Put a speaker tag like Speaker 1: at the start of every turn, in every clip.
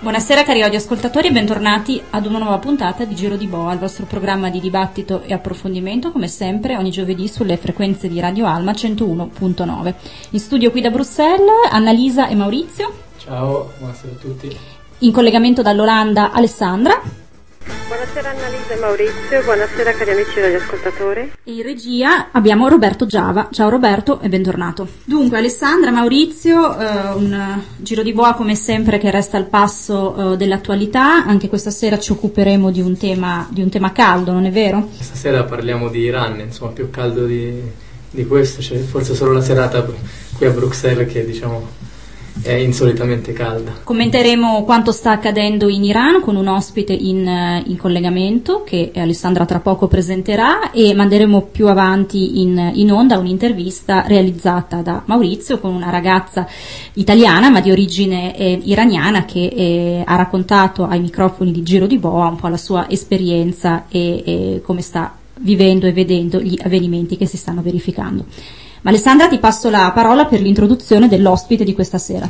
Speaker 1: Buonasera cari radioascoltatori e bentornati ad una nuova puntata di Giro di Boa, il vostro programma di dibattito e approfondimento, come sempre ogni giovedì sulle frequenze di Radio Alma 101.9. In studio qui da Bruxelles Annalisa e Maurizio.
Speaker 2: Ciao, buonasera a tutti.
Speaker 1: In collegamento dall'Olanda Alessandra.
Speaker 3: Buonasera Annalisa e Maurizio, buonasera cari amici radioascoltatori.
Speaker 1: E in regia abbiamo Roberto Giava. Ciao Roberto e bentornato. Dunque Alessandra, Maurizio, un giro di boa come sempre che resta al passo dell'attualità. Anche questa sera ci occuperemo di un tema caldo, non è vero?
Speaker 2: Stasera parliamo di Iran, insomma più caldo di questo, c'è forse solo la serata qui a Bruxelles che diciamo è insolitamente calda.
Speaker 1: Commenteremo quanto sta accadendo in Iran con un ospite in collegamento che Alessandra tra poco presenterà e manderemo più avanti in onda un'intervista realizzata da Maurizio con una ragazza italiana ma di origine iraniana che ha raccontato ai microfoni di Giro di Boa un po' la sua esperienza e come sta vivendo e vedendo gli avvenimenti che si stanno verificando. Ma Alessandra, ti passo la parola per l'introduzione dell'ospite di questa sera.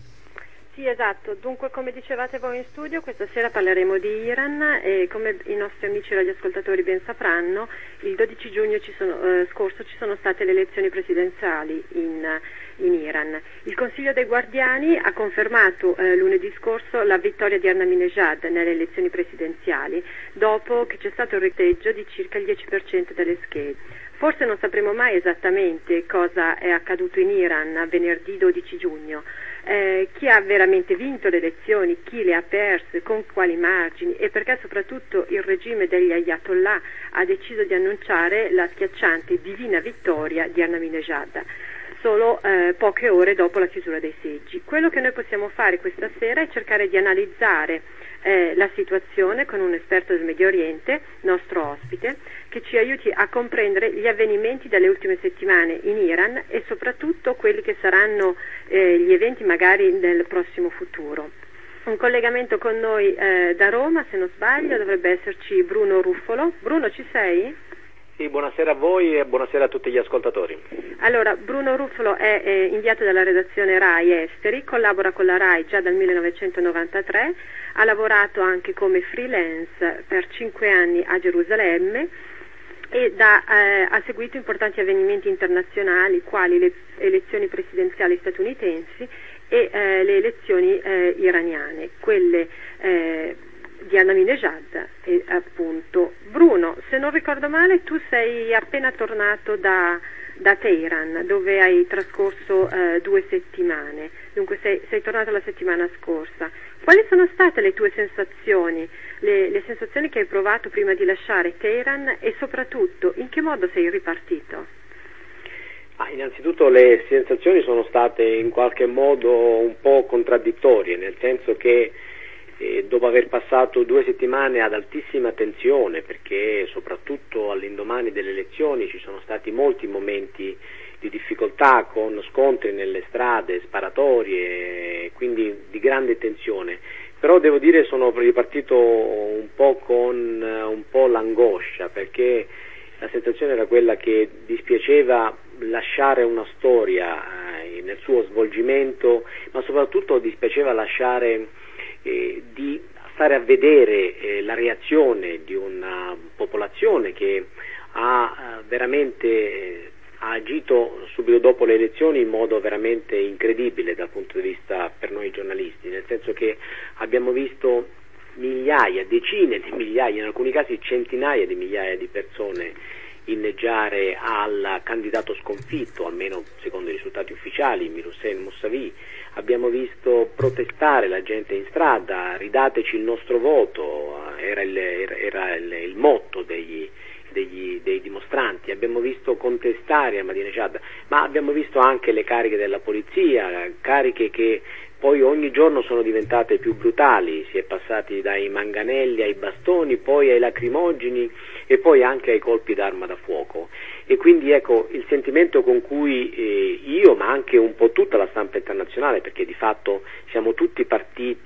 Speaker 3: Sì, esatto. Dunque, come dicevate voi in studio, questa sera parleremo di Iran e come i nostri amici radioascoltatori ben sapranno, il 12 giugno scorso ci sono state le elezioni presidenziali in Iran. Il Consiglio dei Guardiani ha confermato lunedì scorso la vittoria di Ahmadinejad nelle elezioni presidenziali, dopo che c'è stato un sorteggio di circa il 10% delle schede. Forse non sapremo mai esattamente cosa è accaduto in Iran venerdì 12 giugno, chi ha veramente vinto le elezioni, chi le ha perse, con quali margini e perché soprattutto il regime degli Ayatollah ha deciso di annunciare la schiacciante divina vittoria di Ahmadinejad solo poche ore dopo la chiusura dei seggi. Quello che noi possiamo fare questa sera è cercare di analizzare la situazione con un esperto del Medio Oriente, nostro ospite, che ci aiuti a comprendere gli avvenimenti delle ultime settimane in Iran e soprattutto quelli che saranno gli eventi magari nel prossimo futuro. Un collegamento con noi da Roma, se non sbaglio, dovrebbe esserci Bruno Ruffolo. Bruno, ci sei?
Speaker 4: Sì, buonasera a voi e buonasera a tutti gli ascoltatori.
Speaker 3: Allora, Bruno Ruffolo è inviato dalla redazione RAI Esteri, collabora con la RAI già dal 1993, ha lavorato anche come freelance per 5 anni a Gerusalemme e ha seguito importanti avvenimenti internazionali quali le elezioni presidenziali statunitensi e le elezioni iraniane, quelle di Ahmadinejad appunto. Bruno, se non ricordo male, tu sei appena tornato da Teheran, dove hai trascorso 2 settimane, dunque sei tornato la settimana scorsa. Quali sono state le tue sensazioni, le sensazioni che hai provato prima di lasciare Teheran e soprattutto in che modo sei ripartito?
Speaker 4: Innanzitutto le sensazioni sono state in qualche modo un po' contraddittorie, nel senso che dopo aver passato 2 settimane ad altissima tensione, perché soprattutto all'indomani delle elezioni ci sono stati molti momenti di difficoltà con scontri nelle strade, sparatorie, quindi di grande tensione, però devo dire sono ripartito un po' con un po' l'angoscia, perché la sensazione era quella che dispiaceva lasciare una storia nel suo svolgimento, ma soprattutto dispiaceva lasciare di stare a vedere la reazione di una popolazione che ha veramente agito subito dopo le elezioni in modo veramente incredibile dal punto di vista per noi giornalisti, nel senso che abbiamo visto migliaia, decine di migliaia, in alcuni casi centinaia di migliaia di persone inneggiare al candidato sconfitto, almeno secondo i risultati ufficiali, Hussein Mousavi. Abbiamo visto protestare la gente in strada, ridateci il nostro voto, era il motto dei dimostranti. Abbiamo visto contestare Ahmadinejad, ma abbiamo visto anche le cariche della polizia, cariche che poi ogni giorno sono diventate più brutali, si è passati dai manganelli ai bastoni, poi ai lacrimogeni e poi anche ai colpi d'arma da fuoco. E quindi ecco il sentimento con cui io, ma anche un po' tutta la stampa internazionale, perché di fatto siamo tutti partiti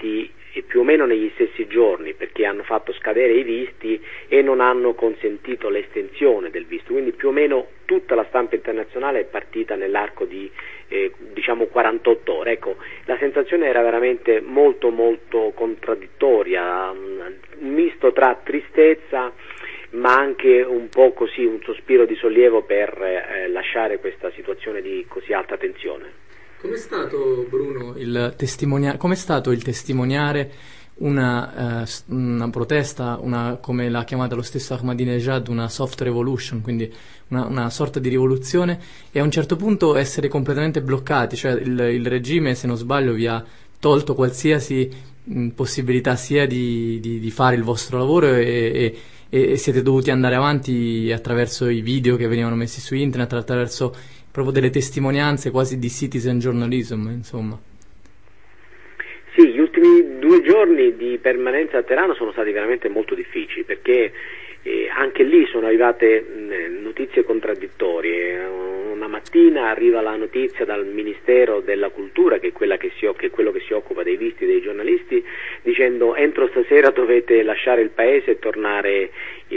Speaker 4: e più o meno negli stessi giorni, perché hanno fatto scadere i visti e non hanno consentito l'estensione del visto, quindi più o meno tutta la stampa internazionale è partita nell'arco di 48 ore. Ecco, la sensazione era veramente molto molto contraddittoria, un misto tra tristezza ma anche un po' così, un sospiro di sollievo per lasciare questa situazione di così alta tensione.
Speaker 2: Com'è stato, Bruno, com'è stato il testimoniare una protesta, come l'ha chiamata lo stesso Ahmadinejad, una soft revolution, quindi una sorta di rivoluzione, e a un certo punto essere completamente bloccati, cioè il regime, se non sbaglio, vi ha tolto qualsiasi possibilità sia di fare il vostro lavoro e siete dovuti andare avanti attraverso i video che venivano messi su internet, attraverso proprio delle testimonianze quasi di citizen journalism, insomma.
Speaker 4: Sì, gli ultimi 2 giorni di permanenza a Teheran sono stati veramente molto difficili, perché anche lì sono arrivate notizie contraddittorie. Una mattina arriva la notizia dal Ministero della Cultura, che è quello che si occupa dei visti dei giornalisti, dicendo: entro stasera dovete lasciare il paese e tornare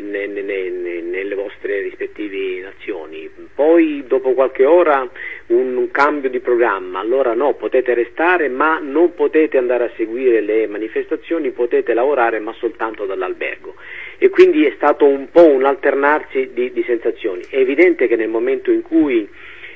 Speaker 4: nelle vostre rispettive nazioni. Poi dopo qualche ora un cambio di programma, allora no, potete restare ma non potete andare a seguire le manifestazioni, potete lavorare ma soltanto dall'albergo. E quindi è stato un po' un alternarsi di sensazioni. È evidente che nel momento in cui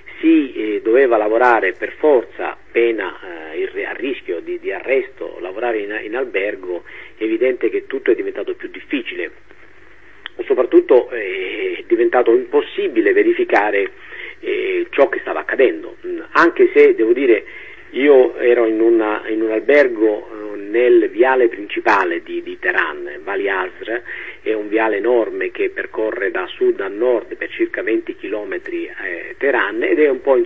Speaker 4: si doveva lavorare per forza, pena a rischio di arresto, lavorare in albergo, è evidente che tutto è diventato più difficile. Soprattutto è diventato impossibile verificare ciò che stava accadendo, anche se devo dire io ero in un albergo nel viale principale di Teheran, Vali Asr, è un viale enorme che percorre da sud a nord per circa 20 km Teheran, ed è un po'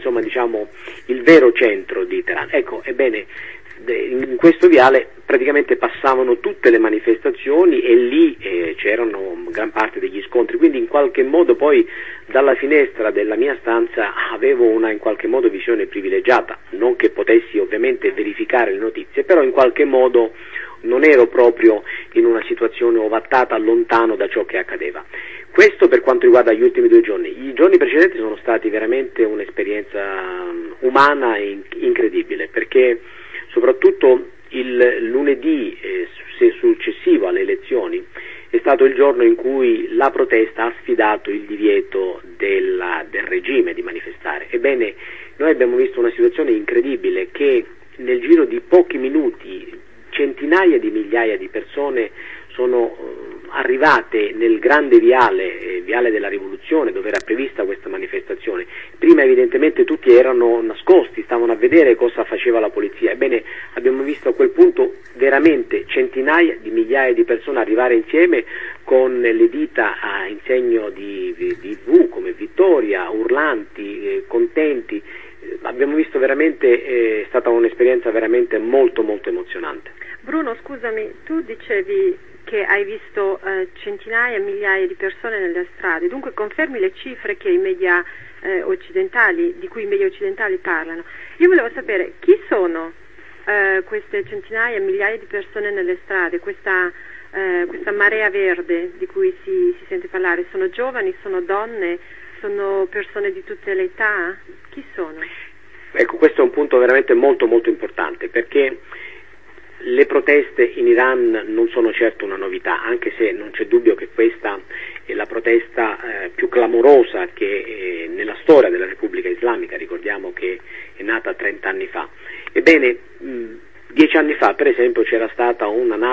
Speaker 4: il vero centro di Teheran. Ecco, ebbene, in questo viale praticamente passavano tutte le manifestazioni e lì c'erano gran parte degli scontri, quindi in qualche modo poi dalla finestra della mia stanza avevo una in qualche modo visione privilegiata, non che potessi ovviamente verificare le notizie, però in qualche modo non ero proprio in una situazione ovattata lontano da ciò che accadeva. Questo per quanto riguarda gli ultimi 2 giorni. I giorni precedenti sono stati veramente un'esperienza umana incredibile, perché soprattutto il lunedì successivo alle elezioni è stato il giorno in cui la protesta ha sfidato il divieto del regime di manifestare. Ebbene, noi abbiamo visto una situazione incredibile, che nel giro di pochi minuti centinaia di migliaia di persone sono arrivate nel grande viale della rivoluzione, dove era prevista questa manifestazione. Prima evidentemente tutti erano nascosti, stavano a vedere cosa faceva la polizia. Ebbene, abbiamo visto a quel punto veramente centinaia di migliaia di persone arrivare insieme con le dita in segno di V, come vittoria, urlanti, contenti. Abbiamo visto veramente, è stata un'esperienza veramente molto molto emozionante.
Speaker 3: Bruno, scusami, tu dicevi che hai visto centinaia, migliaia di persone nelle strade, dunque confermi le cifre che i media occidentali, di cui i media occidentali parlano. Io volevo sapere chi sono queste centinaia, migliaia di persone nelle strade, questa marea verde di cui si sente parlare. Sono giovani, sono donne, sono persone di tutte le età? Chi sono?
Speaker 4: Ecco, questo è un punto veramente molto molto importante, perché le proteste in Iran non sono certo una novità, anche se non c'è dubbio che questa è la protesta più clamorosa che nella storia della Repubblica Islamica. Ricordiamo che è nata 30 anni fa. Ebbene, 10 anni fa, per esempio, c'era stata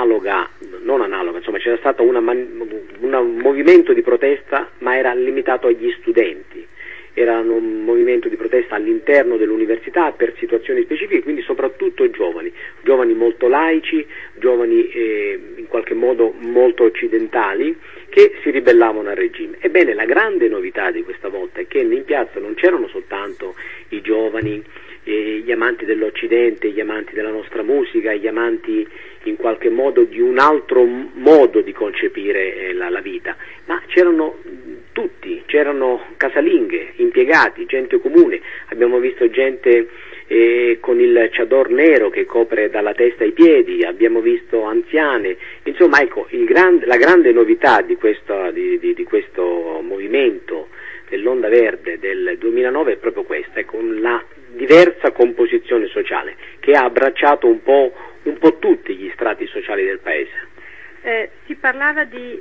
Speaker 4: c'era stato un movimento di protesta, ma era limitato agli studenti. Era un movimento di protesta all'interno dell'università per situazioni specifiche, quindi soprattutto giovani molto laici, giovani in qualche modo molto occidentali, che si ribellavano al regime. Ebbene, la grande novità di questa volta è che in piazza non c'erano soltanto i giovani, gli amanti dell'Occidente, gli amanti della nostra musica, gli amanti in qualche modo di un altro modo di concepire la vita, ma c'erano tutti, tutti, c'erano casalinghe, impiegati, gente comune, abbiamo visto gente con il chador nero che copre dalla testa ai piedi, abbiamo visto anziane, insomma ecco, la grande novità di questo movimento dell'Onda Verde del 2009 è proprio questa, con la diversa composizione sociale che ha abbracciato un po' tutti gli strati sociali del paese.
Speaker 3: Si parlava di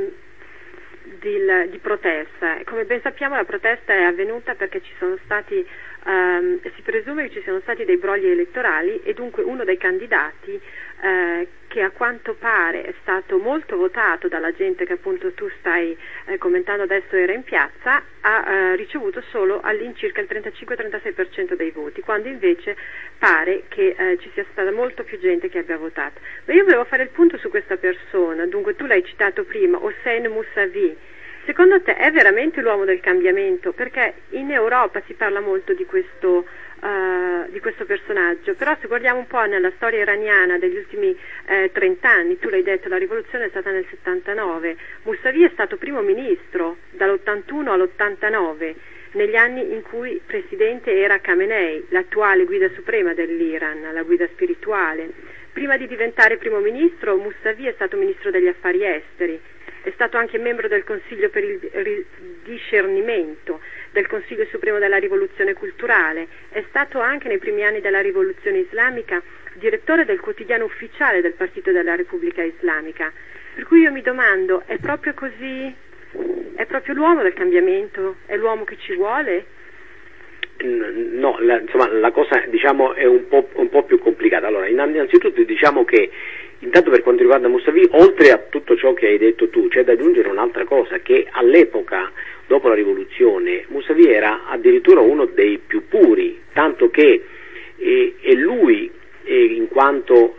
Speaker 3: protesta. Come ben sappiamo la protesta è avvenuta perché ci sono stati, si presume che ci siano stati dei brogli elettorali e dunque uno dei candidati che a quanto pare è stato molto votato dalla gente che appunto tu stai commentando adesso era in piazza, ha ricevuto solo all'incirca il 35-36% dei voti, quando invece pare che ci sia stata molto più gente che abbia votato. Ma io volevo fare il punto su questa persona, dunque tu l'hai citato prima, Hossein Mousavi. Secondo te è veramente l'uomo del cambiamento? Perché in Europa si parla molto di questo personaggio, però se guardiamo un po' nella storia iraniana degli ultimi 30 anni, tu l'hai detto, la rivoluzione è stata nel 79, Mousavi è stato primo ministro dall'81 all'89, negli anni in cui presidente era Khamenei, l'attuale guida suprema dell'Iran, la guida spirituale. Prima di diventare primo ministro, Mousavi è stato ministro degli affari esteri. È stato anche membro del Consiglio per il discernimento, del Consiglio Supremo della Rivoluzione Culturale, è stato anche nei primi anni della Rivoluzione Islamica direttore del quotidiano ufficiale del Partito della Repubblica Islamica. Per cui io mi domando, è proprio così? È proprio l'uomo del cambiamento? È l'uomo che ci vuole?
Speaker 4: No, la cosa diciamo è un po' più complicata. Allora, innanzitutto diciamo che intanto per quanto riguarda Mousavi, oltre a tutto ciò che hai detto tu, c'è da aggiungere un'altra cosa, che all'epoca, dopo la rivoluzione, Mousavi era addirittura uno dei più puri, tanto che è lui, in quanto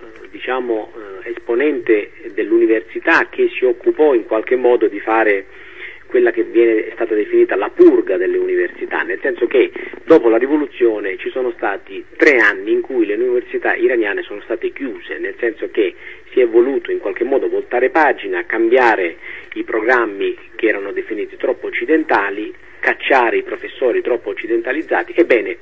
Speaker 4: esponente dell'università, che si occupò in qualche modo di fare quella che è stata definita la purga delle università, nel senso che dopo la rivoluzione ci sono stati 3 anni in cui le università iraniane sono state chiuse, nel senso che si è voluto in qualche modo voltare pagina, cambiare i programmi che erano definiti troppo occidentali, cacciare i professori troppo occidentalizzati. Ebbene,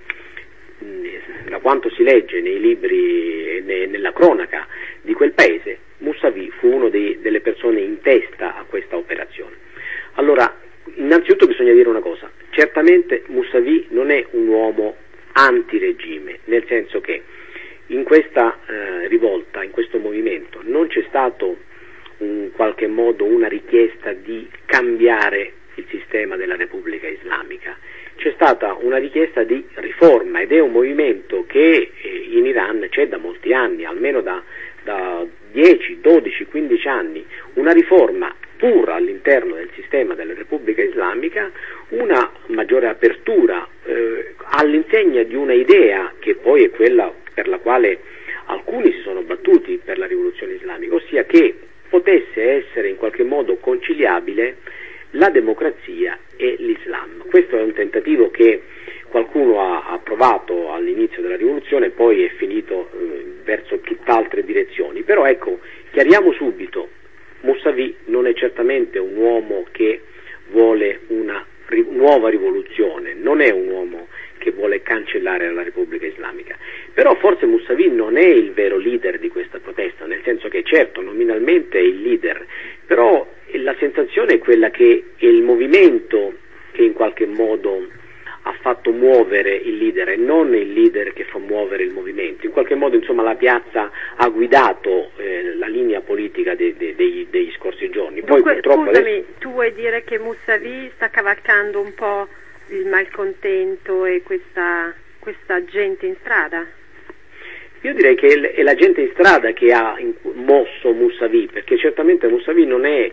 Speaker 4: da quanto si legge nei libri e nella cronaca di quel paese, Mousavi fu uno delle persone in testa a questa operazione. Allora, innanzitutto bisogna dire una cosa, certamente Mousavi non è un uomo antiregime, nel senso che in questa rivolta, in questo movimento, non c'è stato in qualche modo una richiesta di cambiare il sistema della Repubblica Islamica, c'è stata una richiesta di riforma ed è un movimento che in Iran c'è da molti anni, almeno da 10, 12, 15 anni, una riforma pur all'interno del sistema della Repubblica Islamica, una maggiore apertura all'insegna di una idea che poi è quella per la quale alcuni si sono battuti per la rivoluzione islamica, ossia che potesse essere in qualche modo conciliabile la democrazia e l'Islam. Questo è un tentativo che qualcuno ha provato all'inizio della rivoluzione e poi è finito verso tutt'altre direzioni, però ecco, chiariamo subito, Mousavi non è certamente un uomo che vuole una nuova rivoluzione, non è un uomo che vuole cancellare la Repubblica Islamica, però forse Mousavi non è il vero leader di questa protesta, nel senso che certo nominalmente è il leader, però la sensazione è quella che è il movimento che in qualche modo ha fatto muovere il leader e non il leader che fa muovere il movimento. In qualche modo, insomma, la piazza ha guidato la linea politica degli scorsi giorni. Poi,
Speaker 3: dunque,
Speaker 4: purtroppo
Speaker 3: scusami,
Speaker 4: adesso...
Speaker 3: tu vuoi dire che Mousavi sta cavalcando un po' il malcontento e questa gente in strada?
Speaker 4: Io direi che è la gente in strada che ha mosso Mousavi, perché certamente Mousavi non è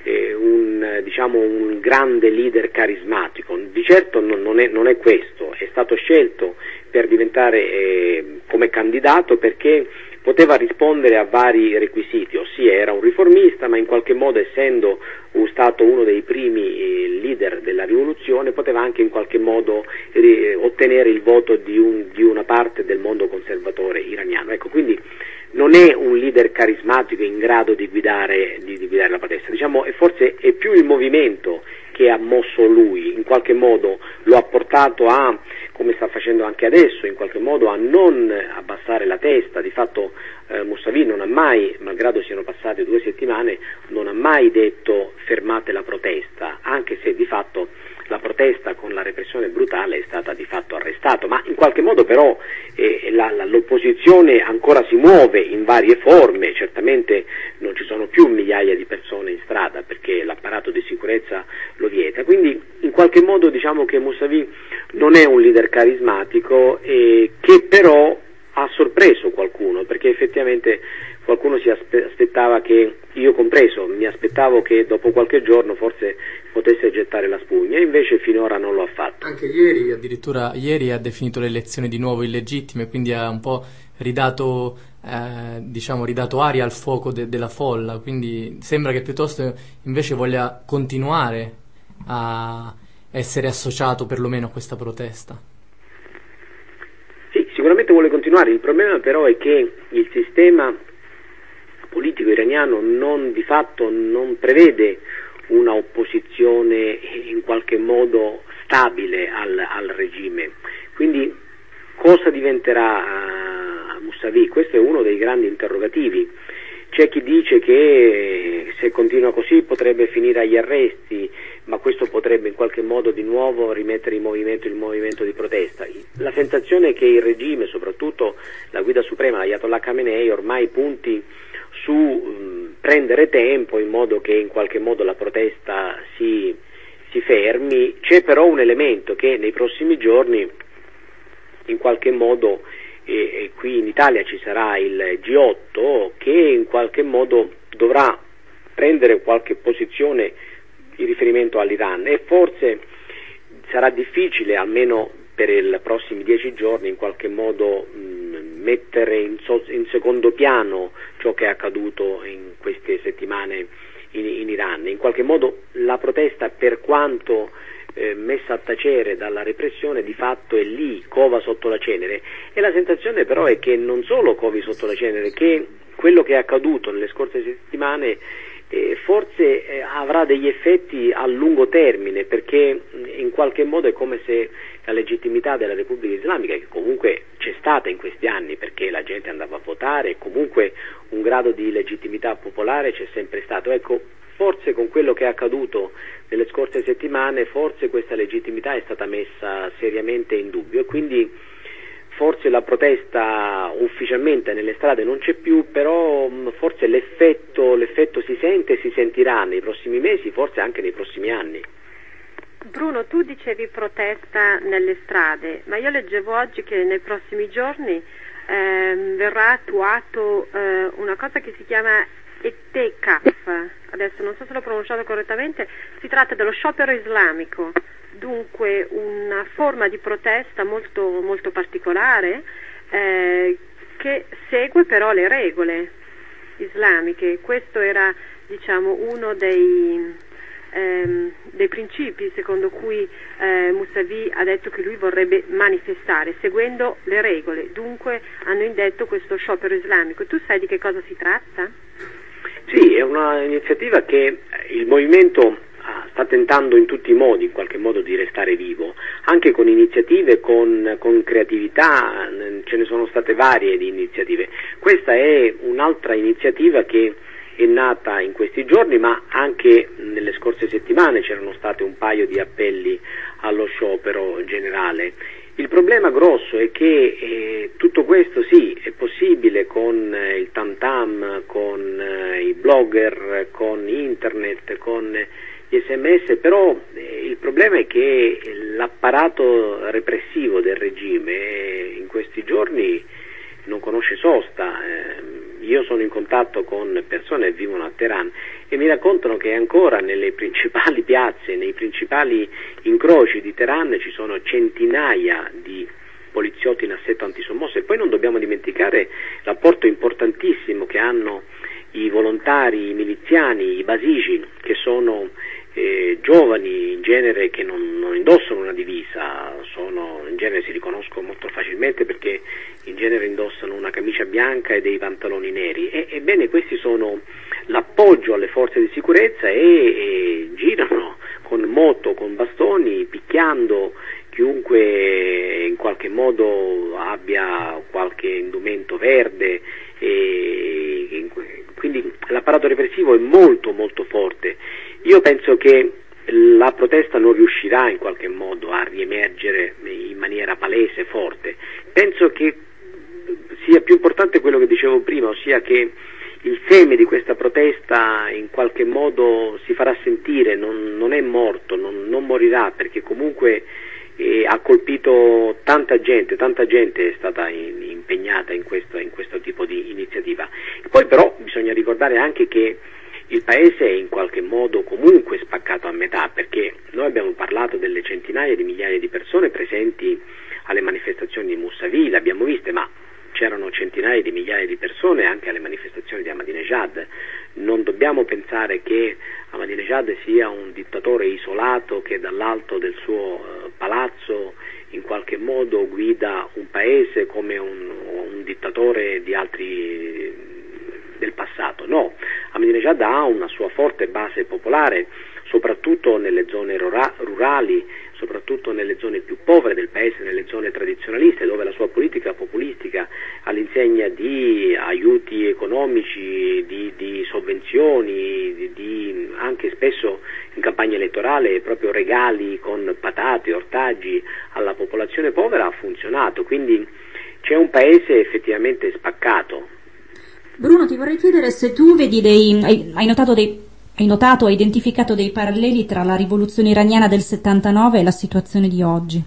Speaker 4: un grande leader carismatico, di certo non è questo, è stato scelto per diventare come candidato perché poteva rispondere a vari requisiti, ossia era un riformista, ma in qualche modo, essendo stato uno dei primi leader della rivoluzione, poteva anche in qualche modo ottenere il voto di una parte del mondo conservatore iraniano. Ecco, quindi non è un leader carismatico in grado di guidare la protesta, diciamo, e forse è più il movimento che che ha mosso lui, in qualche modo lo ha portato a, come sta facendo anche adesso, in qualche modo a non abbassare la testa. Di fatto Mousavi non ha mai, malgrado siano passate 2 settimane, non ha mai detto fermate la protesta, anche se di fatto la protesta con la repressione brutale è stata di fatto arrestata, ma in qualche modo però l'opposizione ancora si muove in varie forme. Certamente non ci sono più migliaia di persone in strada perché l'apparato di sicurezza lo vieta, quindi in qualche modo diciamo che Mousavi non è un leader carismatico che però ha sorpreso qualcuno, perché effettivamente qualcuno si aspettava, che io compreso, mi aspettavo che dopo qualche giorno forse potesse gettare la spugna, e invece finora non lo ha fatto.
Speaker 2: Anche ieri, addirittura ieri, ha definito le elezioni di nuovo illegittime, quindi ha un po' ridato aria al fuoco della folla, quindi sembra che piuttosto invece voglia continuare a essere associato perlomeno a questa protesta.
Speaker 4: Sì, sicuramente vuole continuare, il problema però è che il sistema politico iraniano di fatto non prevede una opposizione in qualche modo stabile al regime, quindi cosa diventerà Mousavi? Questo è uno dei grandi interrogativi. C'è chi dice che se continua così potrebbe finire agli arresti, ma questo potrebbe in qualche modo di nuovo rimettere in movimento il movimento di protesta. La sensazione è che il regime, soprattutto la guida suprema, l'Ayatollah Khamenei, ormai punti su prendere tempo in modo che in qualche modo la protesta si fermi. C'è però un elemento che nei prossimi giorni in qualche modo, e qui in Italia ci sarà il G8 che in qualche modo dovrà prendere qualche posizione in riferimento all'Iran, e forse sarà difficile, almeno per i prossimi 10 giorni, in qualche modo mettere in secondo piano ciò che è accaduto in queste settimane in Iran. In qualche modo la protesta, per quanto messa a tacere dalla repressione, di fatto è lì, cova sotto la cenere, e la sensazione però è che non solo covi sotto la cenere, che quello che è accaduto nelle scorse settimane forse avrà degli effetti a lungo termine, perché in qualche modo è come se la legittimità della Repubblica Islamica, che comunque c'è stata in questi anni perché la gente andava a votare e comunque un grado di legittimità popolare c'è sempre stato, ecco, forse con quello che è accaduto nelle scorse settimane, forse questa legittimità è stata messa seriamente in dubbio, e quindi forse la protesta ufficialmente nelle strade non c'è più, però forse l'effetto si sente e si sentirà nei prossimi mesi, forse anche nei prossimi anni.
Speaker 3: Bruno, tu dicevi protesta nelle strade, ma io leggevo oggi che nei prossimi giorni verrà attuato una cosa che si chiama ETECAF, adesso non so se l'ho pronunciato correttamente, si tratta dello sciopero islamico, dunque una forma di protesta molto, molto particolare che segue però le regole islamiche. Questo era, diciamo, uno dei principi secondo cui Mousavi ha detto che lui vorrebbe manifestare seguendo le regole, dunque hanno indetto questo sciopero islamico. Tu sai di che cosa si tratta?
Speaker 4: Sì, è un'iniziativa che il movimento sta tentando in tutti i modi, in qualche modo, di restare vivo, anche con iniziative, con creatività, ce ne sono state varie di iniziative. Questa è un'altra iniziativa che è nata in questi giorni, ma anche nelle scorse settimane c'erano state un paio di appelli allo sciopero generale. Il problema grosso è che tutto questo sì, è possibile con il tam-tam, con i blogger, con internet, con gli SMS, però il problema è che l'apparato repressivo del regime in questi giorni non conosce sosta. Io sono in contatto con persone che vivono a Teheran e mi raccontano che ancora nelle principali piazze, nei principali incroci di Teheran ci sono centinaia di poliziotti in assetto antisommosse, e poi non dobbiamo dimenticare l'apporto importantissimo che hanno i volontari, i miliziani, i basiji, che sono giovani in genere, che non indossano una divisa, in genere si riconoscono molto facilmente perché in genere indossano una camicia bianca e dei pantaloni neri, ebbene questi sono l'appoggio alle forze di sicurezza e girano con moto, con bastoni, picchiando chiunque in qualche modo abbia qualche indumento verde, e quindi l'apparato repressivo è molto molto forte. Io penso che la protesta non riuscirà in qualche modo a riemergere in maniera palese, forte. Penso che sia più importante quello che dicevo prima, ossia che il seme di questa protesta in qualche modo si farà sentire, non è morto, non morirà, perché comunque ha colpito tanta gente è stata impegnata in questo tipo di iniziativa. Poi però bisogna ricordare anche che il paese è in qualche modo comunque spaccato a metà, perché noi abbiamo parlato delle centinaia di migliaia di persone presenti alle manifestazioni di Mousavi, le abbiamo viste, ma c'erano centinaia di migliaia di persone anche alle manifestazioni di Ahmadinejad. Non dobbiamo pensare che Ahmadinejad sia un dittatore isolato che dall'alto del suo palazzo in qualche modo guida un paese come un dittatore di altri del passato. No, Ahmadinejad ha una sua forte base popolare, soprattutto nelle zone rurali, soprattutto nelle zone più povere del paese, nelle zone tradizionaliste, dove la sua politica populistica all'insegna di aiuti economici, di sovvenzioni, anche spesso in campagna elettorale proprio regali con patate, ortaggi alla popolazione povera, ha funzionato. Quindi c'è un paese effettivamente spaccato.
Speaker 1: Bruno, ti vorrei chiedere se tu vedi hai notato, hai identificato dei paralleli tra la rivoluzione iraniana del 79 e la situazione di oggi?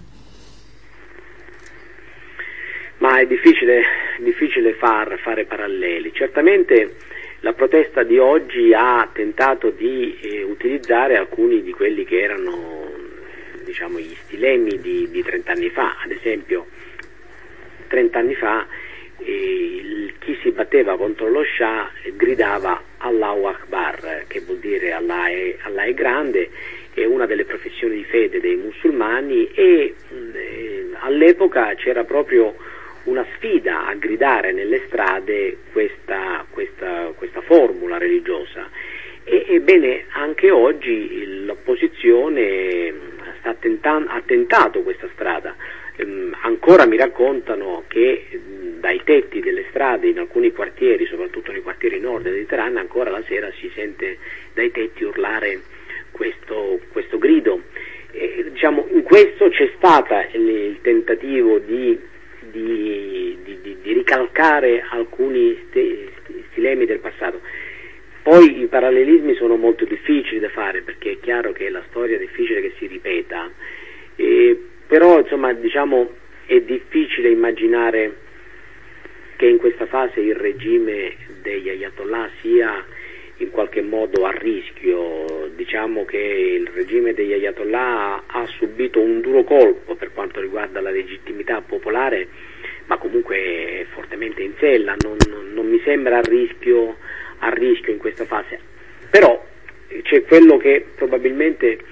Speaker 4: Ma è difficile fare paralleli. Certamente la protesta di oggi ha tentato di utilizzare alcuni di quelli che erano, diciamo, gli stilemi di 30 anni fa. Ad esempio, 30 anni fa chi si batteva contro lo Shah gridava Allahu Akbar, che vuol dire Allah è grande, è una delle professioni di fede dei musulmani, e all'epoca c'era proprio una sfida a gridare nelle strade questa formula religiosa. Ebbene, anche oggi l'opposizione ha tentato questa strada. Ancora mi raccontano che dai tetti delle strade in alcuni quartieri, soprattutto nei quartieri nord del Mediterraneo, ancora la sera si sente dai tetti urlare questo grido. Diciamo, in questo c'è stato il tentativo di ricalcare alcuni stilemi del passato. Poi i parallelismi sono molto difficili da fare, perché è chiaro che la storia è difficile che si ripeta, però insomma, diciamo, è difficile immaginare che in questa fase il regime degli Ayatollah sia in qualche modo a rischio. Diciamo che il regime degli Ayatollah ha subito un duro colpo per quanto riguarda la legittimità popolare, ma comunque è fortemente in sella, non mi sembra a rischio in questa fase. Però c'è quello che probabilmente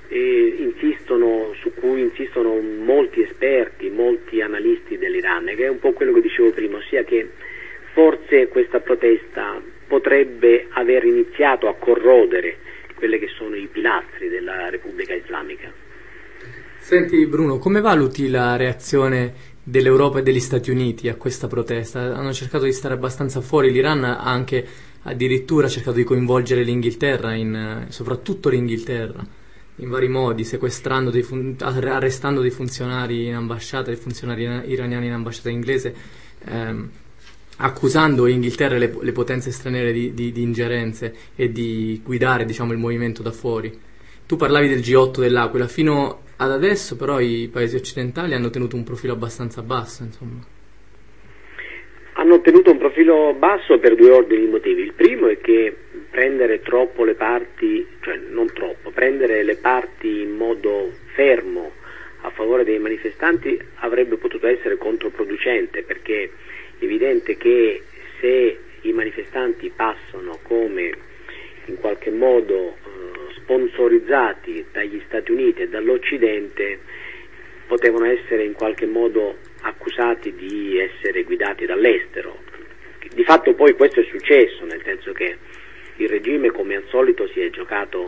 Speaker 4: su cui insistono molti esperti, molti analisti dell'Iran, che è un po' quello che dicevo prima, ossia che forse questa protesta potrebbe aver iniziato a corrodere quelli che sono i pilastri della Repubblica Islamica.
Speaker 2: Senti Bruno, come valuti la reazione dell'Europa e degli Stati Uniti a questa protesta? Hanno cercato di stare abbastanza fuori, l'Iran ha anche addirittura cercato di coinvolgere l'Inghilterra, soprattutto l'Inghilterra, in vari modi, sequestrando arrestando dei funzionari in ambasciata, dei funzionari iraniani in ambasciata inglese, accusando l'Inghilterra e le potenze straniere di ingerenze e di guidare, diciamo, il movimento da fuori. Tu parlavi del G8 dell'Aquila, fino ad adesso però i paesi occidentali hanno tenuto un profilo abbastanza basso, insomma.
Speaker 4: Hanno tenuto un profilo basso per due ordini di motivi. Il primo è che prendere troppo le parti, cioè non troppo, prendere le parti in modo fermo a favore dei manifestanti avrebbe potuto essere controproducente, perché è evidente che se i manifestanti passano come in qualche modo sponsorizzati dagli Stati Uniti e dall'Occidente, potevano essere in qualche modo accusati di essere guidati dall'estero. Di fatto poi questo è successo, nel senso che il regime, come al solito, si è giocato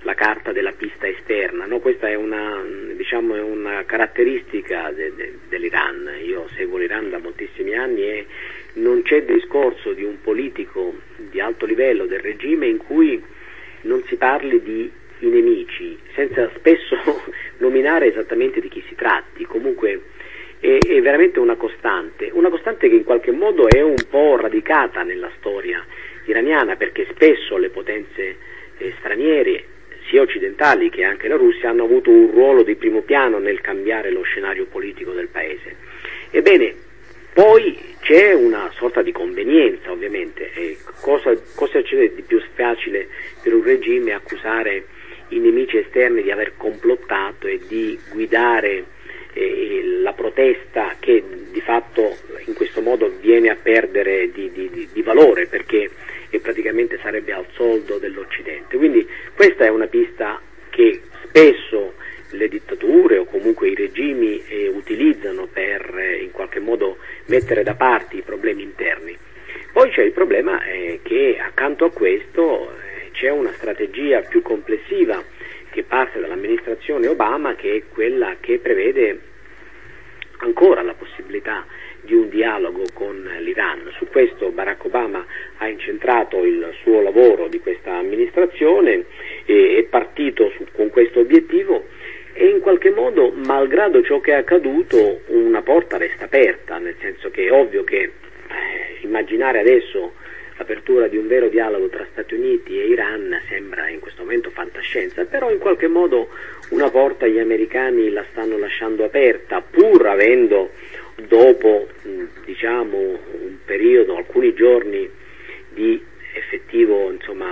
Speaker 4: la carta della pista esterna, no? Questa è una caratteristica dell'Iran. Io seguo l'Iran da moltissimi anni e non c'è discorso di un politico di alto livello del regime in cui non si parli di i nemici, senza spesso nominare esattamente di chi si tratti. Comunque è veramente una costante che in qualche modo è un po' radicata nella storia iraniana, perché spesso le potenze straniere, sia occidentali che anche la Russia, hanno avuto un ruolo di primo piano nel cambiare lo scenario politico del paese. Ebbene, poi c'è una sorta di convenienza, ovviamente. Cosa c'è di più facile per un regime accusare i nemici esterni di aver complottato e di guidare la protesta, che di fatto in questo modo viene a perdere di valore, perché praticamente sarebbe al soldo dell'Occidente. Quindi questa è una pista che spesso le dittature o comunque i regimi utilizzano per in qualche modo mettere da parte i problemi interni. Poi c'è il problema che accanto a questo c'è una strategia più complessiva che parte dall'amministrazione Obama, che è quella che prevede ancora la possibilità di un dialogo con l'Iran. Su questo Barack Obama ha incentrato il suo lavoro di questa amministrazione, è partito con questo obiettivo e in qualche modo, malgrado ciò che è accaduto, una porta resta aperta, nel senso che è ovvio che immaginare adesso l'apertura di un vero dialogo tra Stati Uniti e Iran sembra in questo momento fantascienza, però in qualche modo una porta gli americani la stanno lasciando aperta, pur avendo dopo un periodo, alcuni giorni di effettivo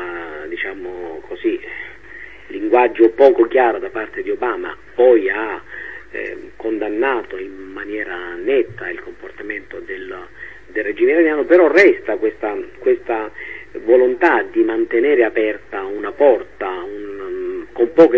Speaker 4: linguaggio poco chiaro da parte di Obama, poi ha condannato in maniera netta il comportamento del regime iraniano, però resta questa volontà di mantenere aperta una porta con poche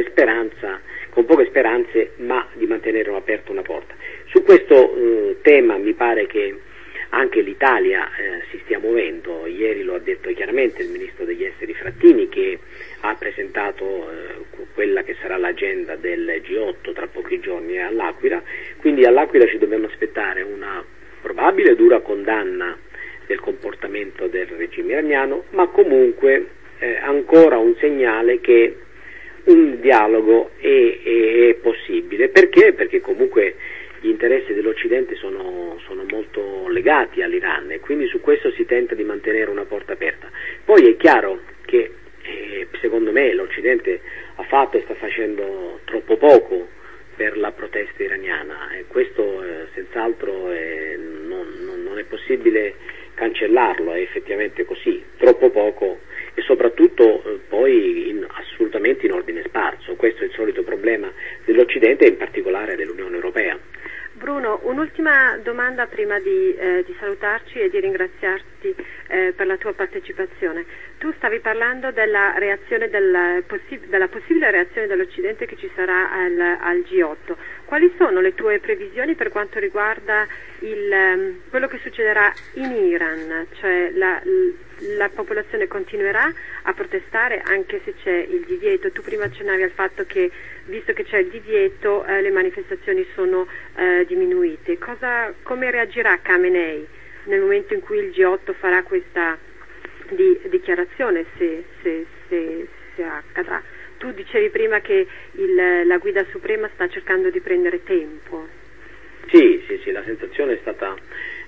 Speaker 4: speranze, ma di mantenere aperta una porta. Su questo tema mi pare che anche l'Italia si stia muovendo. Ieri lo ha detto chiaramente il ministro degli esteri Frattini, che ha presentato quella che sarà l'agenda del G8 tra pochi giorni all'Aquila, quindi all'Aquila ci dobbiamo aspettare una probabile dura condanna del comportamento del regime iraniano, ma comunque ancora un segnale che un dialogo è possibile. Perché? Perché comunque gli interessi dell'Occidente sono molto legati all'Iran e quindi su questo si tenta di mantenere una porta aperta. Poi è chiaro che secondo me l'Occidente ha fatto e sta facendo troppo poco per la protesta iraniana e questo senz'altro non è possibile cancellarlo, è effettivamente così, troppo poco e soprattutto poi assolutamente in ordine sparso. Questo è il solito problema dell'Occidente e in particolare dell'Unione Europea.
Speaker 3: Bruno, un'ultima domanda prima di salutarci e di ringraziarti per la tua partecipazione. Tu stavi parlando della reazione della possibile reazione dell'Occidente che ci sarà al G8. Quali sono le tue previsioni per quanto riguarda quello che succederà in Iran? Cioè la popolazione continuerà a protestare anche se c'è il divieto? Tu prima accennavi al fatto che, visto che c'è il divieto, le manifestazioni sono diminuite. Come reagirà Khamenei nel momento in cui il G8 farà questa dichiarazione, se accadrà? Tu dicevi prima che la guida suprema sta cercando di prendere tempo.
Speaker 4: Sì, la sensazione è stata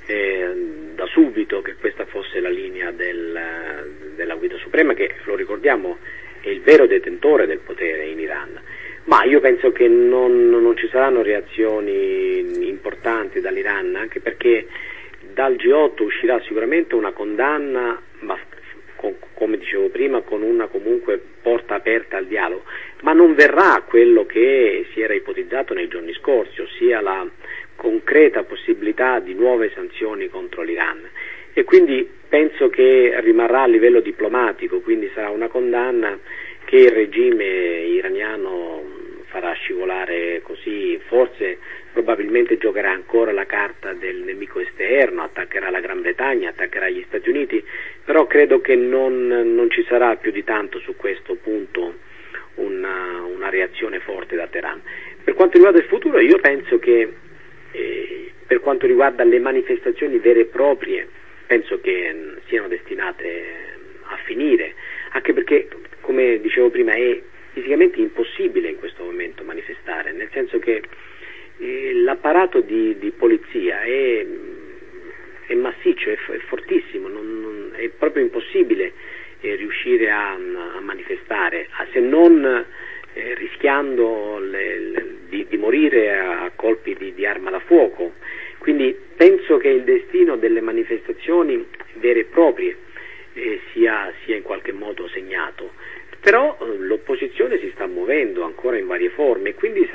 Speaker 4: da subito che questa fosse la linea della guida suprema, che, lo ricordiamo, è il vero detentore del potere in Iran. Ma io penso che non ci saranno reazioni importanti dall'Iran, anche perché dal G8 uscirà sicuramente una condanna, ma come dicevo prima, con una comunque porta aperta al dialogo, ma non verrà quello che si era ipotizzato nei giorni scorsi, ossia la concreta possibilità di nuove sanzioni contro l'Iran. E quindi penso che rimarrà a livello diplomatico, quindi sarà una condanna che il regime iraniano farà scivolare così, forse probabilmente giocherà ancora la carta del nemico esterno, attaccherà la Gran Bretagna, attaccherà gli Stati Uniti, però credo che non ci sarà più di tanto su questo punto una reazione forte da Teheran. Per quanto riguarda il futuro, io penso che per quanto riguarda le manifestazioni vere e proprie, penso che siano destinate a finire, anche perché, come dicevo prima, è fisicamente impossibile in questo momento manifestare, nel senso che l'apparato di polizia è massiccio, è fortissimo, è proprio impossibile riuscire a manifestare, se non rischiando di morire a colpi di arma da fuoco. Quindi penso che il destino delle manifestazioni vere e proprie sia in qualche modo segnato, però l'opposizione si sta muovendo ancora in varie forme, quindi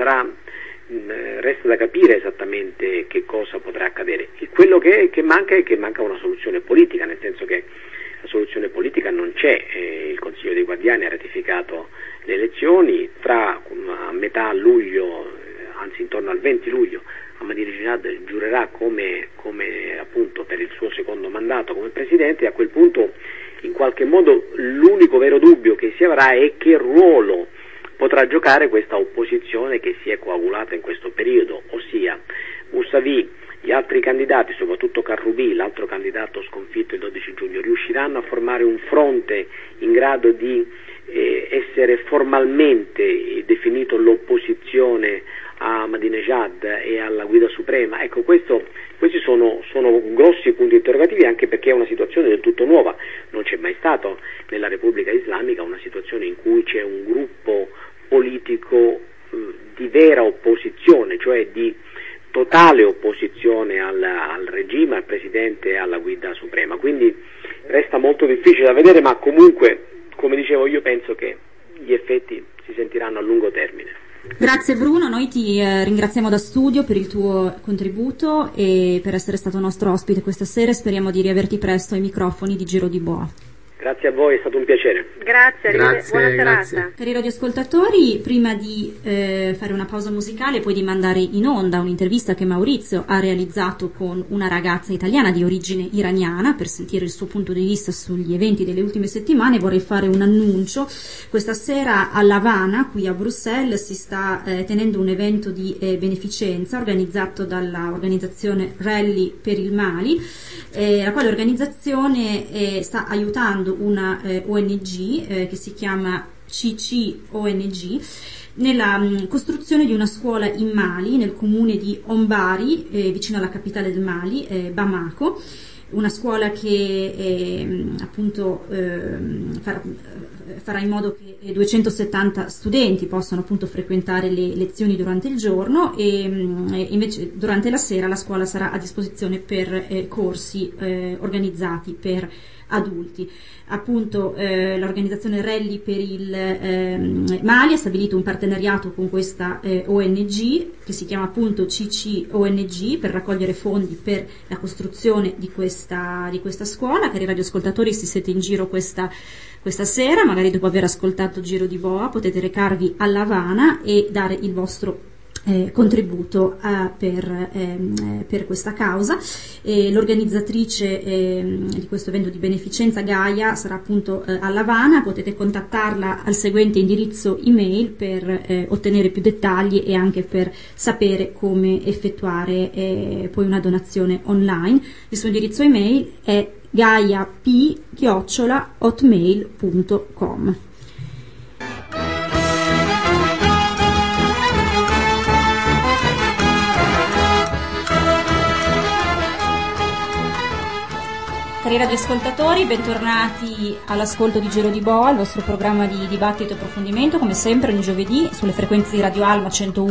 Speaker 4: resta da capire esattamente che cosa potrà accadere. Quello che manca è che manca una soluzione politica, nel senso che la soluzione politica non c'è. Il Consiglio dei Guardiani ha ratificato le elezioni, a metà luglio, anzi intorno al 20 luglio, Ahmadinejad giurerà come appunto per il suo secondo mandato come presidente, e a quel punto in qualche modo l'unico vero dubbio che si avrà è che ruolo potrà giocare questa opposizione che si è coagulata in questo periodo, ossia Mousavi, gli altri candidati, soprattutto Karoubi, l'altro candidato sconfitto il 12 giugno, riusciranno a formare un fronte in grado di essere formalmente definito l'opposizione a Ahmadinejad e alla guida suprema. Ecco, questi sono grossi punti interrogativi, anche perché è una situazione del tutto nuova. Non c'è mai stato nella Repubblica Islamica una situazione in cui c'è un gruppo politico di vera opposizione, cioè di totale opposizione al regime, al presidente e alla guida suprema. Quindi resta molto difficile da vedere, ma comunque, come dicevo, io penso che gli effetti si sentiranno a lungo termine.
Speaker 1: Grazie Bruno, noi ti ringraziamo da studio per il tuo contributo e per essere stato nostro ospite questa sera, e speriamo di riaverti presto ai microfoni di Giro di Boa.
Speaker 4: Grazie a voi, è stato un piacere.
Speaker 3: Grazie, buona serata.
Speaker 1: Cari radioascoltatori, prima di fare una pausa musicale e poi di mandare in onda un'intervista che Maurizio ha realizzato con una ragazza italiana di origine iraniana per sentire il suo punto di vista sugli eventi delle ultime settimane, vorrei fare un annuncio. Questa sera a La Habana, qui a Bruxelles, si sta tenendo un evento di beneficenza organizzato dall'organizzazione Rally per il Mali, la quale organizzazione sta aiutando una ONG che si chiama CCONG nella costruzione di una scuola in Mali, nel comune di Ombari, vicino alla capitale del Mali, Bamako, una scuola che appunto farà in modo che 270 studenti possano appunto frequentare le lezioni durante il giorno, e invece durante la sera la scuola sarà a disposizione per corsi organizzati per adulti. Appunto l'organizzazione Rally per il Mali ha stabilito un partenariato con questa ONG che si chiama appunto CCONG per raccogliere fondi per la costruzione di questa scuola. Cari radioascoltatori, se siete in giro questa sera, magari dopo aver ascoltato Giro di Boa, potete recarvi a La Habana e dare il vostro contributo per questa causa. L'organizzatrice di questo evento di beneficenza, Gaia, sarà appunto a La Habana. Potete contattarla al seguente indirizzo email per ottenere più dettagli e anche per sapere come effettuare poi una donazione online. Il suo indirizzo email è gaiap@hotmail.com. Cari radioascoltatori, bentornati all'ascolto di Giro di Boa, il vostro programma di dibattito e approfondimento, come sempre ogni giovedì sulle frequenze di Radio Alba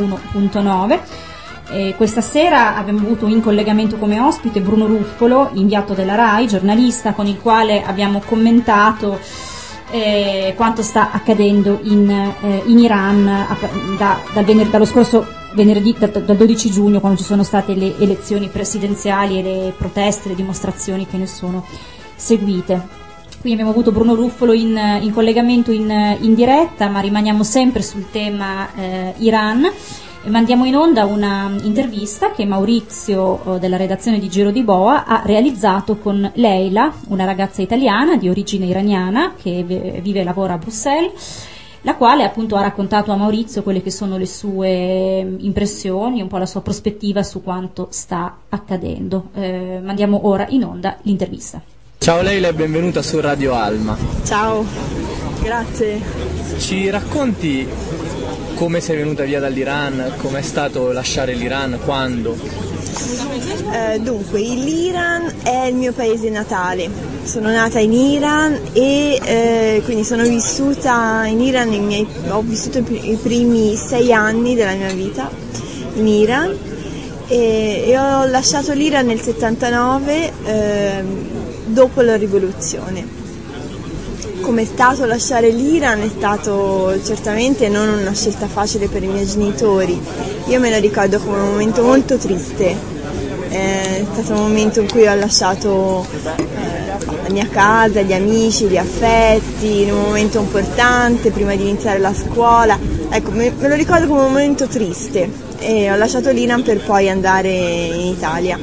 Speaker 1: 101.9. Questa sera abbiamo avuto in collegamento come ospite Bruno Ruffolo, inviato della RAI, giornalista, con il quale abbiamo commentato quanto sta accadendo in Iran dallo scorso venerdì, dal 12 giugno, quando ci sono state le elezioni presidenziali e le proteste, le dimostrazioni che ne sono seguite. Quindi abbiamo avuto Bruno Ruffolo in collegamento in diretta, ma rimaniamo sempre sul tema Iran e mandiamo in onda una intervista che Maurizio della redazione di Giro di Boa ha realizzato con Leila, una ragazza italiana di origine iraniana che vive e lavora a Bruxelles. la quale appunto ha raccontato a Maurizio quelle che sono le sue impressioni, un po' la sua prospettiva su quanto sta accadendo. Mandiamo ora in onda l'intervista.
Speaker 2: Ciao Leila e benvenuta su Radio Alma.
Speaker 5: Ciao, grazie.
Speaker 2: Ci racconti come sei venuta via dall'Iran, com'è stato lasciare l'Iran, quando?
Speaker 5: Dunque, l'Iran è il mio paese natale. Sono nata in Iran e quindi sono vissuta in Iran, ho vissuto i primi 6 anni della mia vita in Iran e ho lasciato l'Iran nel 79 dopo la rivoluzione. Come è stato lasciare l'Iran? È stato certamente non una scelta facile per i miei genitori. Io me lo ricordo come un momento molto triste. È stato un momento in cui ho lasciato la mia casa, gli amici, gli affetti, in un momento importante prima di iniziare la scuola. Ecco, me lo ricordo come un momento triste e ho lasciato l'Iran per poi andare in Italia.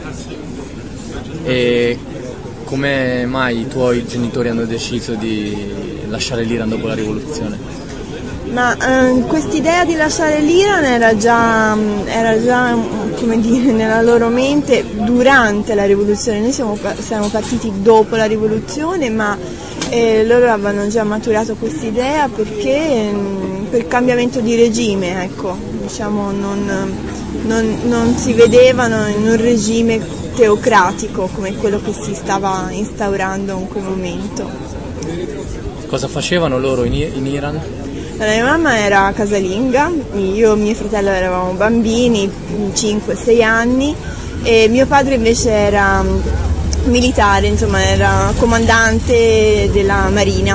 Speaker 2: E come mai i tuoi genitori hanno deciso di lasciare l'Iran dopo la rivoluzione?
Speaker 5: Ma quest'idea di lasciare l'Iran era già come dire, nella loro mente durante la rivoluzione. Noi siamo partiti dopo la rivoluzione, ma loro avevano già maturato quest'idea perché per il cambiamento di regime, ecco, diciamo, non si vedevano in un regime teocratico come quello che si stava instaurando in quel momento.
Speaker 2: Cosa facevano loro in Iran?
Speaker 5: La mia mamma era casalinga, io e mio fratello eravamo bambini, 5-6 anni, e mio padre invece era militare, insomma era comandante della marina.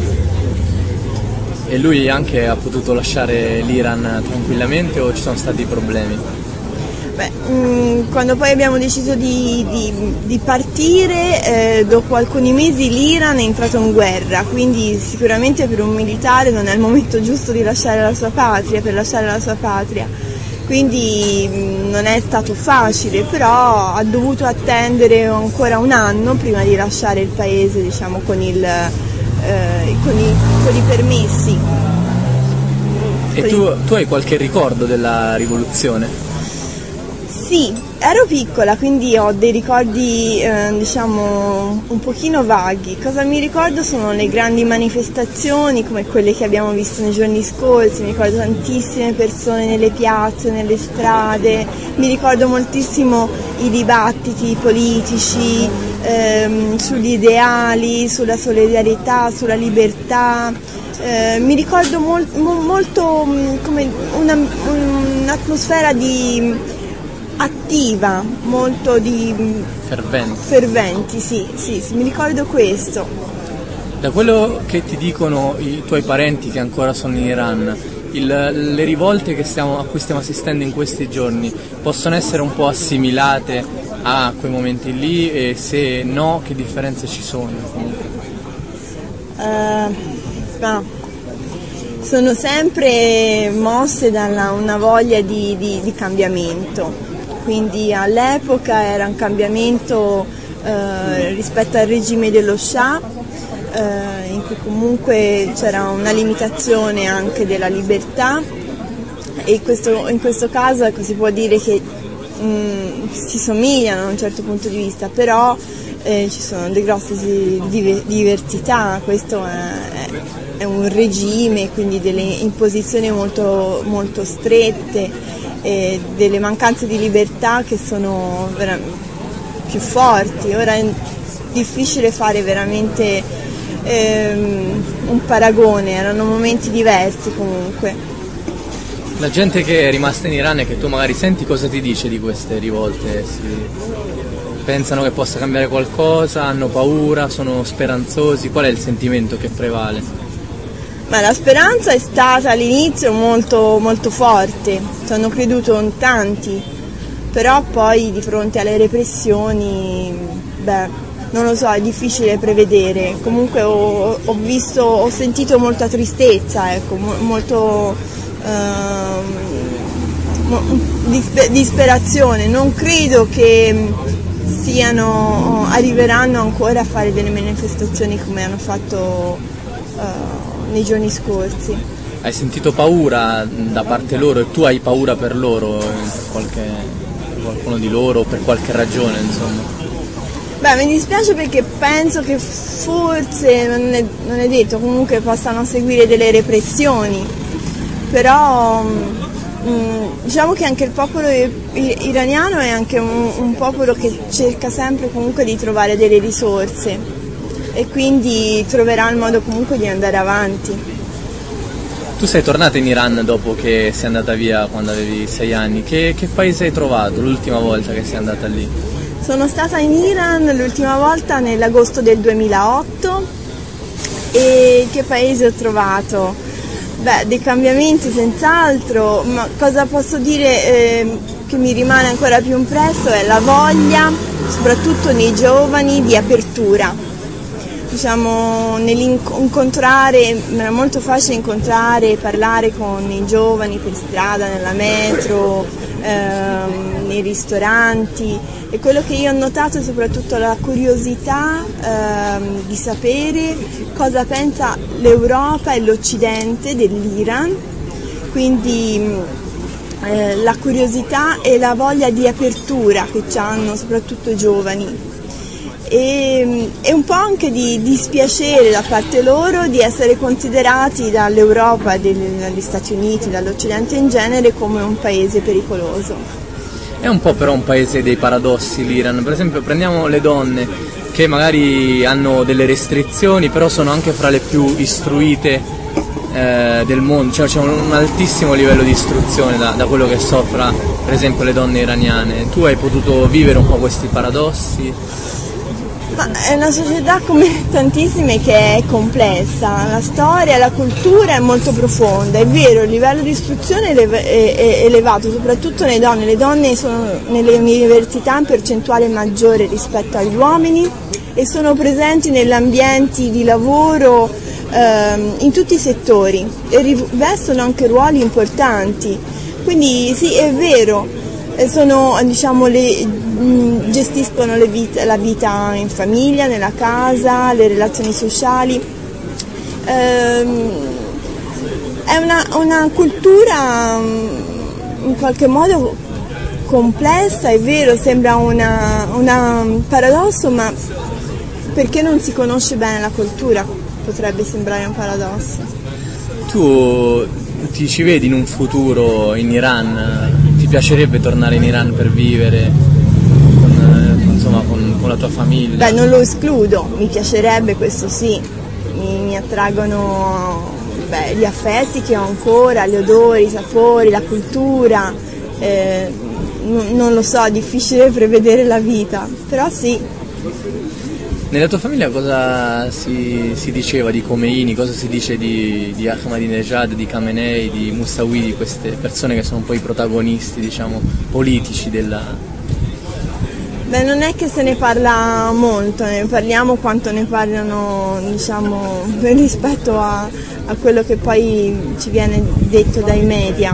Speaker 2: E lui anche ha potuto lasciare l'Iran tranquillamente o ci sono stati problemi?
Speaker 5: Quando poi abbiamo deciso di partire, dopo alcuni mesi l'Iran è entrato in guerra, quindi sicuramente per un militare non è il momento giusto di lasciare la sua patria, per lasciare la sua patria. Quindi non è stato facile, però ha dovuto attendere ancora un anno prima di lasciare il paese, diciamo, con i permessi.
Speaker 2: E tu hai qualche ricordo della rivoluzione?
Speaker 5: Sì, ero piccola, quindi ho dei ricordi diciamo un pochino vaghi. Cosa mi ricordo sono le grandi manifestazioni come quelle che abbiamo visto nei giorni scorsi, mi ricordo tantissime persone nelle piazze, nelle strade, mi ricordo moltissimo i dibattiti politici sugli ideali, sulla solidarietà, sulla libertà. Mi ricordo molto come un'atmosfera attiva, molto di ferventi, sì, mi ricordo questo.
Speaker 2: Da quello che ti dicono i tuoi parenti che ancora sono in Iran, le rivolte a cui stiamo assistendo in questi giorni possono essere un po' assimilate a quei momenti lì, e se no, che differenze ci sono?
Speaker 5: Sono sempre mosse da una voglia di cambiamento. Quindi all'epoca era un cambiamento rispetto al regime dello Shah, in cui comunque c'era una limitazione anche della libertà, e in questo caso ecco, si può dire che si somigliano da un certo punto di vista, però ci sono delle grosse diversità. Questo è un regime, quindi delle imposizioni molto, molto strette, e delle mancanze di libertà che sono più forti. Ora è difficile fare veramente un paragone, erano momenti diversi comunque.
Speaker 2: La gente che è rimasta in Iran e che tu magari senti, cosa ti dice di queste rivolte? Pensano che possa cambiare qualcosa, hanno paura, sono speranzosi? Qual è il sentimento che prevale?
Speaker 5: Ma la speranza è stata all'inizio molto, molto forte, ci hanno creduto in tanti, però poi di fronte alle repressioni, non lo so, è difficile prevedere. Comunque ho sentito molta tristezza, ecco, molto disperazione. Non credo che arriveranno ancora a fare delle manifestazioni come hanno fatto nei giorni scorsi.
Speaker 2: Hai sentito paura da parte loro e tu hai paura per loro, per qualcuno di loro, per qualche ragione, insomma?
Speaker 5: Beh, mi dispiace perché penso che forse, non è detto, comunque possano seguire delle repressioni, però diciamo che anche il popolo iraniano è anche un popolo che cerca sempre comunque di trovare delle risorse e quindi troverà il modo comunque di andare avanti.
Speaker 2: Tu sei tornata in Iran dopo che sei andata via quando avevi 6 anni, che paese hai trovato l'ultima volta che sei andata lì?
Speaker 5: Sono stata in Iran l'ultima volta nell'agosto del 2008 e che paese ho trovato? Beh, dei cambiamenti senz'altro, ma cosa posso dire che mi rimane ancora più impresso è la voglia, soprattutto nei giovani, di apertura. Diciamo, nell'incontrare, era molto facile incontrare e parlare con i giovani per strada, nella metro, nei ristoranti, e quello che io ho notato è soprattutto la curiosità di sapere cosa pensa l'Europa e l'Occidente dell'Iran, quindi la curiosità e la voglia di apertura che hanno soprattutto i giovani. E un po' anche di dispiacere da parte loro di essere considerati dall'Europa, dagli Stati Uniti, dall'Occidente in genere come un paese pericoloso.
Speaker 2: È un po' però un paese dei paradossi l'Iran, per esempio prendiamo le donne che magari hanno delle restrizioni però sono anche fra le più istruite del mondo, cioè c'è un altissimo livello di istruzione da quello che soffra per esempio le donne iraniane. Tu hai potuto vivere un po' questi paradossi?
Speaker 5: Ma è una società come tantissime che è complessa, la storia, la cultura è molto profonda, è vero, il livello di istruzione è elevato, soprattutto nelle donne. Le donne sono nelle università in percentuale maggiore rispetto agli uomini e sono presenti negli ambienti di lavoro in tutti i settori e rivestono anche ruoli importanti, quindi sì, è vero, sono, diciamo, gestiscono la vita in famiglia, nella casa, le relazioni sociali. È una cultura in qualche modo complessa, è vero, sembra un paradosso, ma perché non si conosce bene la cultura potrebbe sembrare un paradosso.
Speaker 2: Tu ti ci vedi in un futuro in Iran? Ti piacerebbe tornare in Iran per vivere con la tua famiglia?
Speaker 5: Beh, non lo escludo, mi piacerebbe, questo sì, mi attraggono gli affetti che ho ancora, gli odori, i sapori, la cultura, non lo so, è difficile prevedere la vita, però sì.
Speaker 2: Nella tua famiglia cosa si diceva di Khomeini, cosa si dice di Ahmadinejad, di Khamenei, di Moussaoui, di queste persone che sono un po' i protagonisti, diciamo, politici della...
Speaker 5: Beh, non è che se ne parla molto, ne parliamo quanto ne parlano, diciamo, rispetto a quello che poi ci viene detto dai media.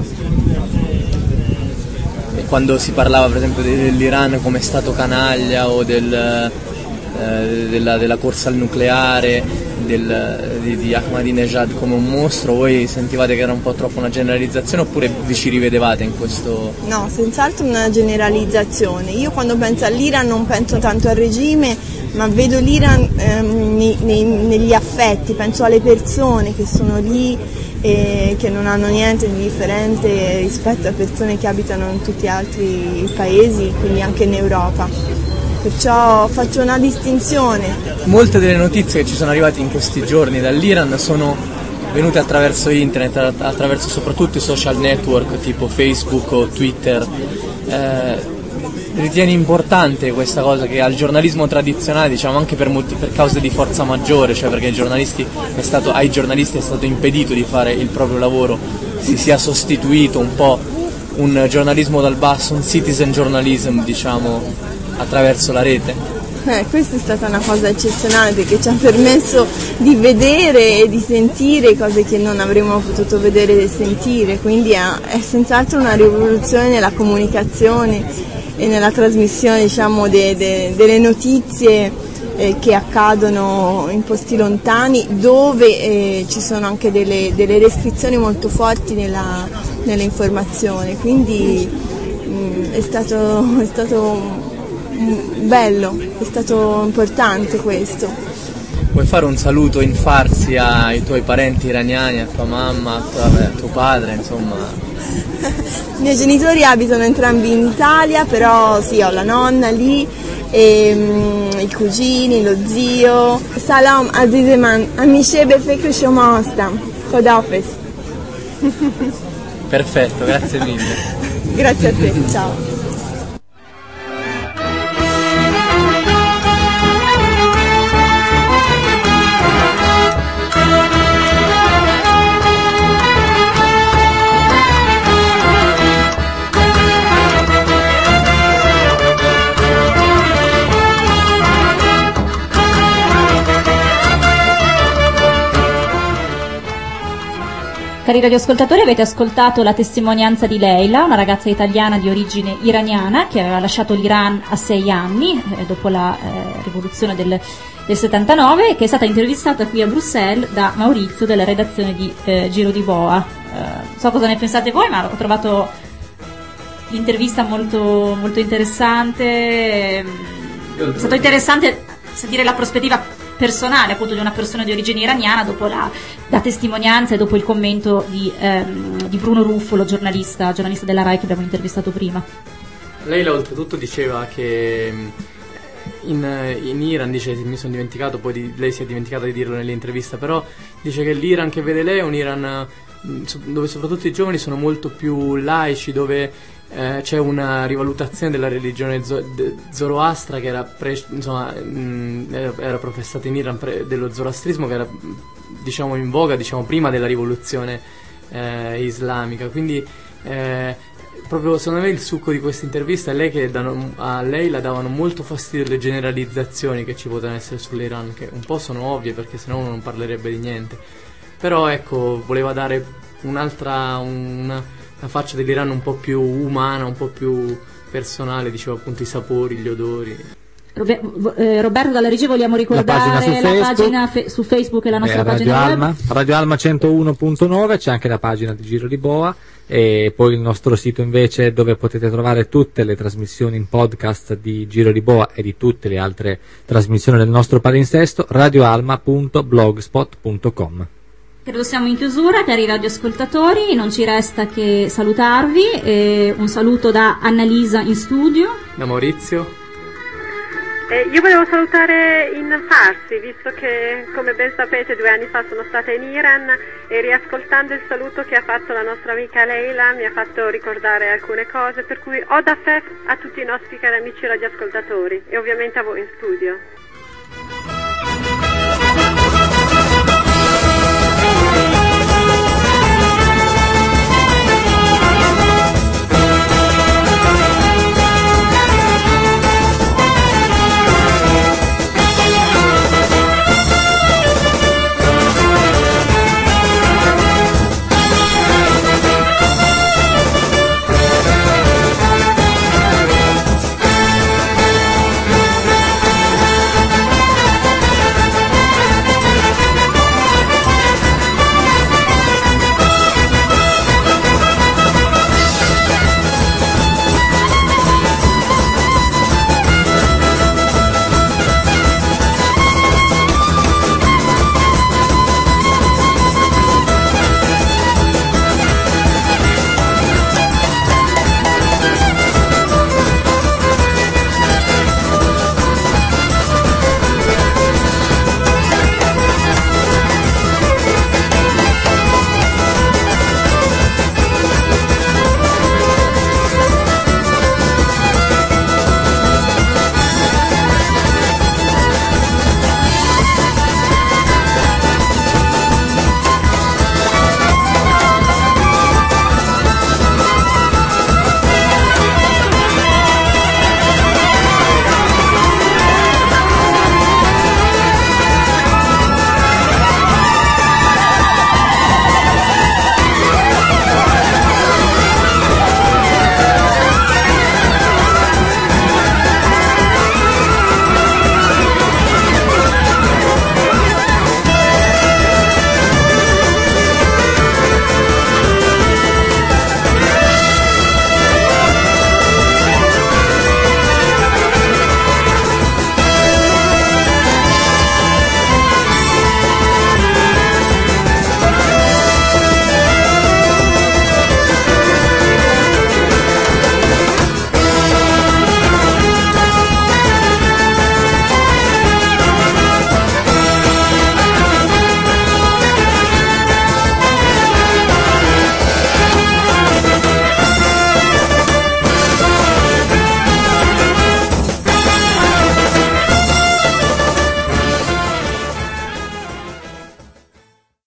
Speaker 2: E quando si parlava per esempio dell'Iran come stato canaglia o della corsa al nucleare, di Ahmadinejad come un mostro, voi sentivate che era un po' troppo una generalizzazione oppure vi ci rivedevate in questo?
Speaker 5: No, senz'altro una generalizzazione. Io quando penso all'Iran non penso tanto al regime, ma vedo l'Iran negli affetti, penso alle persone che sono lì e che non hanno niente di differente rispetto a persone che abitano in tutti gli altri paesi, quindi anche in Europa. Perciò faccio una distinzione.
Speaker 2: Molte delle notizie che ci sono arrivate in questi giorni dall'Iran sono venute attraverso internet, attraverso soprattutto i social network tipo Facebook o Twitter. Ritieni importante questa cosa che al giornalismo tradizionale, diciamo anche per cause di forza maggiore, cioè perché ai giornalisti è stato impedito di fare il proprio lavoro, si sia sostituito un po' un giornalismo dal basso, un citizen journalism, diciamo, attraverso la rete?
Speaker 5: Questa è stata una cosa eccezionale perché ci ha permesso di vedere e di sentire cose che non avremmo potuto vedere e sentire, quindi è senz'altro una rivoluzione nella comunicazione e nella trasmissione, diciamo, delle notizie che accadono in posti lontani, dove ci sono anche delle restrizioni molto forti nell'informazione, quindi è stato bello, è stato importante questo.
Speaker 2: Vuoi fare un saluto in farsi ai tuoi parenti iraniani, a tua mamma, a tuo padre, insomma?
Speaker 5: I miei genitori abitano entrambi in Italia, però sì, ho la nonna lì, e i cugini, lo zio. Salam azizeman, amiche be fikr shoma hastam. Khodafez.
Speaker 2: Perfetto, grazie mille.
Speaker 5: Grazie a te, ciao.
Speaker 1: Cari radioascoltatori, avete ascoltato la testimonianza di Leila, una ragazza italiana di origine iraniana che aveva lasciato l'Iran a 6 anni, dopo la rivoluzione del 79, che è stata intervistata qui a Bruxelles da Maurizio della redazione di Giro di Boa. Non so cosa ne pensate voi, ma ho trovato l'intervista molto, molto interessante. È stato interessante sentire la prospettiva personale appunto di una persona di origine iraniana dopo la testimonianza e dopo il commento di Bruno Ruffolo, giornalista della RAI che abbiamo intervistato prima.
Speaker 2: Lei oltretutto diceva che in Iran, dice, mi sono dimenticato, poi lei si è dimenticata di dirlo nell'intervista, però dice che l'Iran che vede lei è un Iran dove soprattutto i giovani sono molto più laici, dove c'è una rivalutazione della religione zoroastra che era professata in Iran, dello zoroastrismo che era in voga prima della rivoluzione islamica, quindi proprio secondo me il succo di questa intervista è lei che a lei la davano molto fastidio le generalizzazioni che ci potevano essere sull'Iran, che un po' sono ovvie perché sennò uno non parlerebbe di niente, però ecco, voleva dare una faccia dell'Iran un po' più umana, un po' più personale, diceva appunto i sapori, gli odori.
Speaker 1: Roberto dalla regia, vogliamo ricordare la pagina su Facebook e la nostra pagina web?
Speaker 6: Radio Alma 101.9, c'è anche la pagina di Giro di Boa e poi il nostro sito invece dove potete trovare tutte le trasmissioni in podcast di Giro di Boa e di tutte le altre trasmissioni del nostro palinsesto, radioalma.blogspot.com.
Speaker 1: Credo siamo in chiusura, cari radioascoltatori, non ci resta che salutarvi, un saluto da Annalisa in studio,
Speaker 2: da Maurizio.
Speaker 3: Io volevo salutare in farsi, visto che, come ben sapete, 2 anni fa sono stata in Iran e riascoltando il saluto che ha fatto la nostra amica Leila mi ha fatto ricordare alcune cose, per cui ho da fè a tutti i nostri cari amici radioascoltatori e ovviamente a voi in studio.